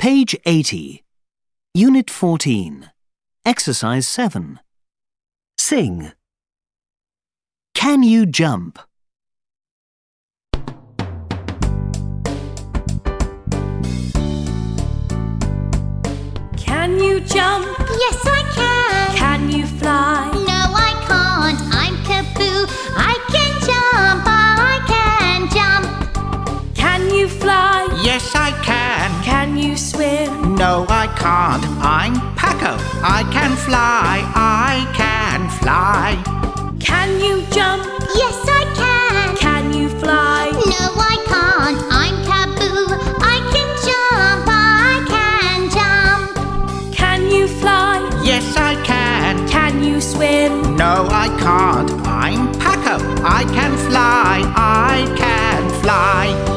Page 80. Unit 14. Exercise 7. Sing. Can you jump? Can you jump? Yes, I can. Can you fly? No, I can't. I'm Kaboo. I can jump. I can jump. Can you fly? Yes, I can. Can you swim? No, I can't. I'm Paco. I can fly. I can fly. Can you jump? Yes, I can. Can you fly? No, I can't. I'm Kaboo. I can jump. I can jump. Can you fly? Yes, I can. Can you swim? No, I can't. I'm Paco. I can fly. I can fly.